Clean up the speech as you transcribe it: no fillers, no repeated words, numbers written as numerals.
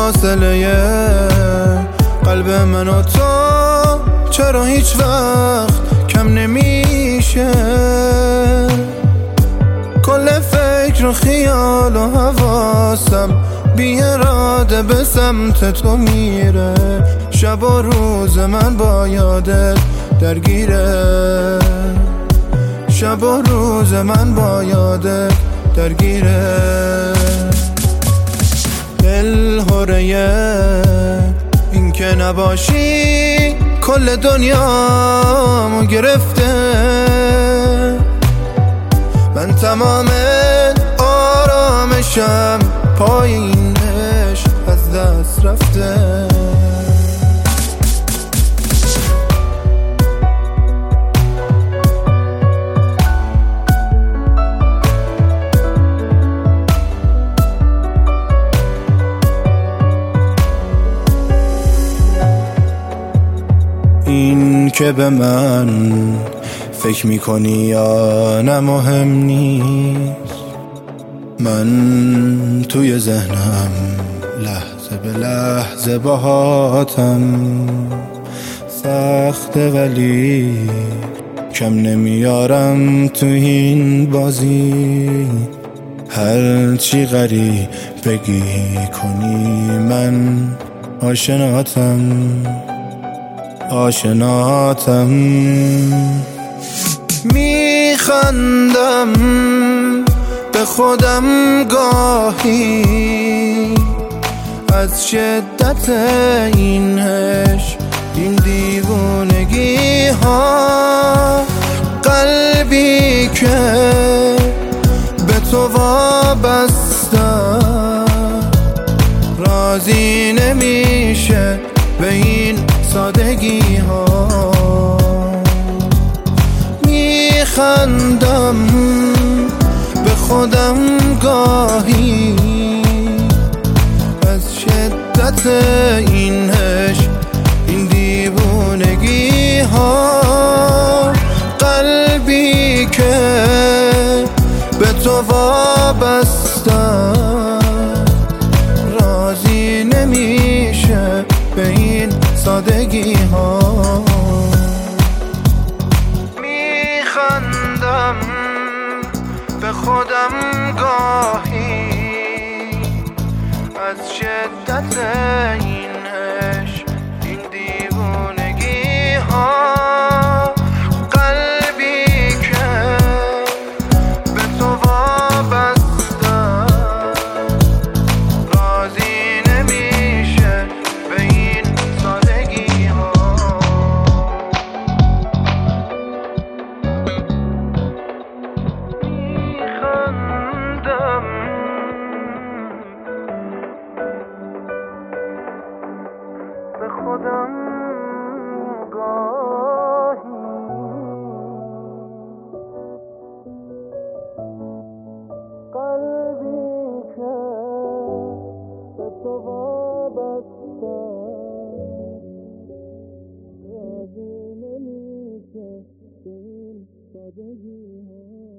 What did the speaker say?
فاصله قلب من و تو چرا هیچ وقت کم نمیشه؟ کل فکر و خیال و حواسم بی اراده به سمت تو میره. شب و روز من با یادت درگیره، شب و روز من با یادت درگیره. دل هوره این که نباشی کل دنیامو گرفته. من تمام آرامشم پای این عشق از دست رفته. این که به من فکر میکنی یا نه مهم نیست. من توی ذهنم لحظه به لحظه باهاتم. سخته ولی کم نمیارم تو این بازی. هر چی غریب بگی کنی من آشناتم، آشناتم. میخندم به خودم گاهی از شدت این عشق، این دیوونگی ها. قلبی که به تو وابسته راضی نمیشه به این سادگی ها. میخندم به خودم گاهی از شدت این عشق، این دیوونگی ها. قلبی که به تو وابسته راضی نمیشه به این سادگی ها. میخندم به خودم گاهی از شدت این عشق، این دیوونگی ها. قلبی که به تو وابسته راضی نمیشه به این سادگی ها. میخندم به خودم گاهی قلبی که به تو وابسته راضی نمیشه به این سادگی ها.